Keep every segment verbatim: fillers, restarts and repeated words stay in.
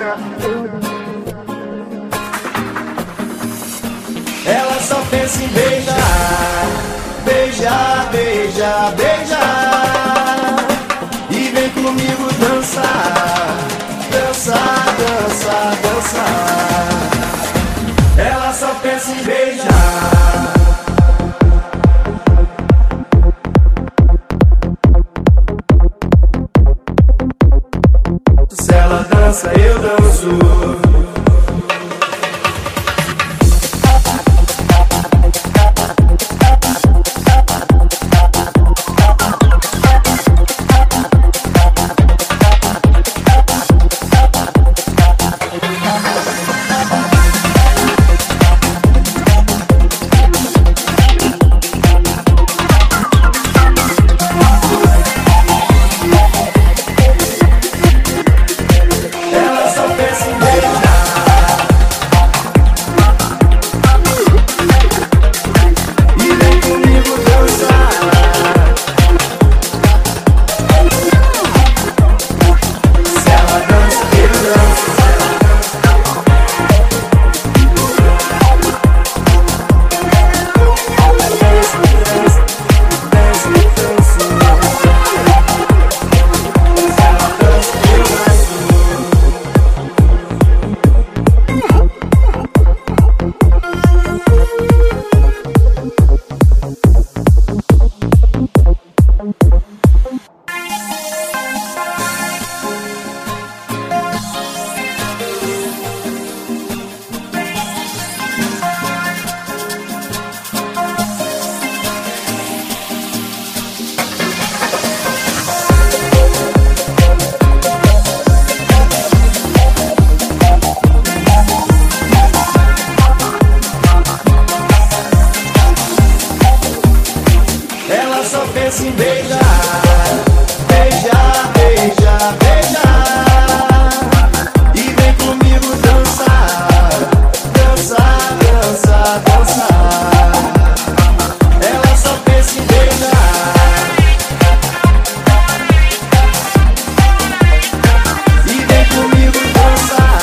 Ela só pensa em beijar, beijar, beijar, beijar. E vem comigo dançar, dançar, dançar, dançar. Ela só pensa em beijar. Se ela dança, eu danço. Pensa em beijar, beijar, beijar, beijar. E vem comigo dançar, dançar, dançar, dançar. Ela só pensa em beijar. E vem comigo dançar.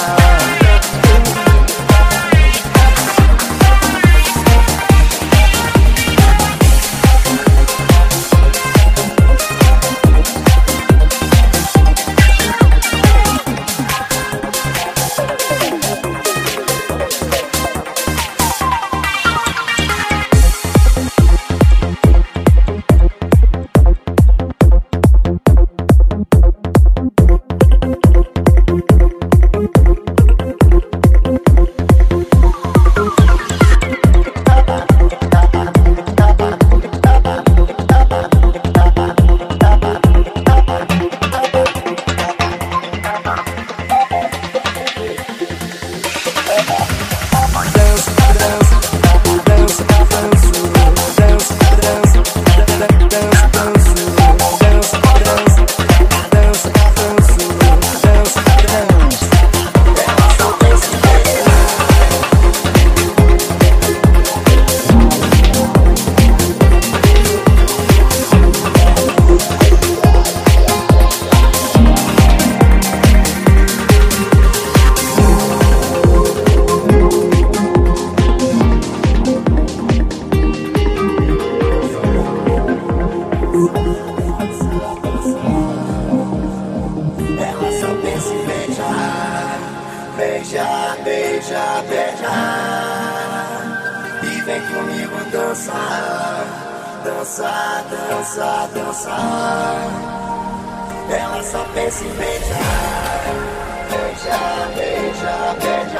Beijar, beijar, beijar. E vem comigo dançar, dançar, dançar, dançar. Ela só pensa em beijar, beijar, beijar,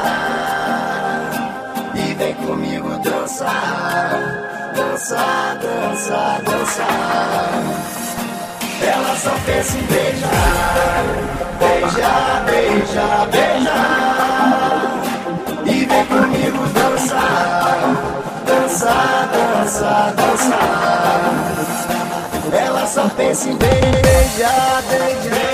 beijar. E vem comigo dançar, dançar, dançar, dançar. Ela só pensa em beijar, beijar, beijar, beijar. E vem comigo dançar, dançar, dançar, dançar. Ela só pensa em beijar, beijar.